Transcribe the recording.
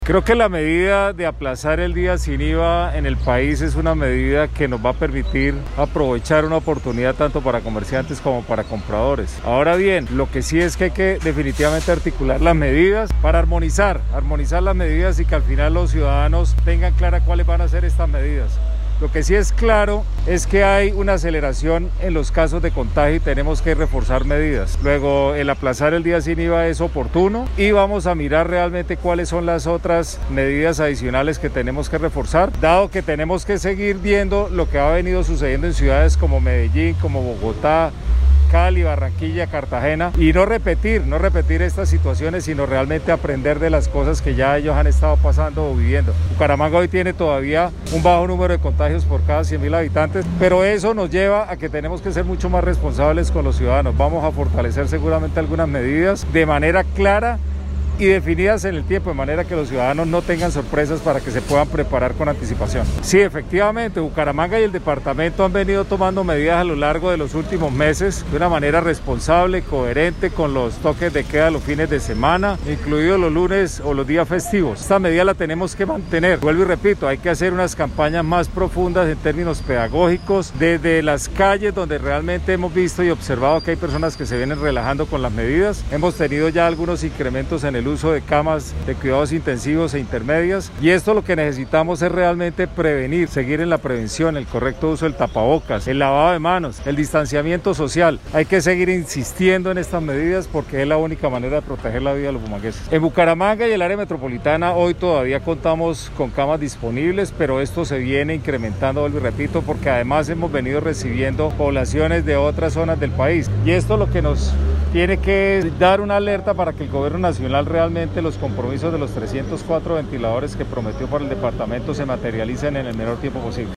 Creo que la medida de aplazar el día sin IVA en el país es una medida que nos va a permitir aprovechar una oportunidad tanto para comerciantes como para compradores. Ahora bien, lo que sí es que hay que definitivamente articular las medidas para armonizar las medidas y que al final los ciudadanos tengan clara cuáles van a ser estas medidas. Lo que sí es claro es que hay una aceleración en los casos de contagio y tenemos que reforzar medidas. Luego, el aplazar el día sin IVA es oportuno y vamos a mirar realmente cuáles son las otras medidas adicionales que tenemos que reforzar, dado que tenemos que seguir viendo lo que ha venido sucediendo en ciudades como Medellín, como Bogotá, Cali, Barranquilla, Cartagena, y no repetir estas situaciones, sino realmente aprender de las cosas que ya ellos han estado pasando o viviendo. Bucaramanga hoy tiene todavía un bajo número de contagios por cada 100.000 habitantes, pero eso nos lleva a que tenemos que ser mucho más responsables con los ciudadanos. Vamos a fortalecer seguramente algunas medidas de manera clara y definidas en el tiempo, de manera que los ciudadanos no tengan sorpresas para que se puedan preparar con anticipación. Sí, efectivamente, Bucaramanga y el departamento han venido tomando medidas a lo largo de los últimos meses de una manera responsable, coherente con los toques de queda los fines de semana, incluidos los lunes o los días festivos. Esta medida la tenemos que mantener. Vuelvo y repito, hay que hacer unas campañas más profundas en términos pedagógicos, desde las calles donde realmente hemos visto y observado que hay personas que se vienen relajando con las medidas. Hemos tenido ya algunos incrementos en el uso de camas de cuidados intensivos e intermedias, y esto lo que necesitamos es realmente prevenir, seguir en la prevención, el correcto uso del tapabocas, el lavado de manos, el distanciamiento social. Hay que seguir insistiendo en estas medidas porque es la única manera de proteger la vida de los bumangueses. En Bucaramanga y el área metropolitana hoy todavía contamos con camas disponibles, pero esto se viene incrementando, vuelvo y repito, porque además hemos venido recibiendo poblaciones de otras zonas del país, y esto lo que nos tiene que dar una alerta para que el gobierno nacional realmente los compromisos de los 304 ventiladores que prometió para el departamento se materialicen en el menor tiempo posible.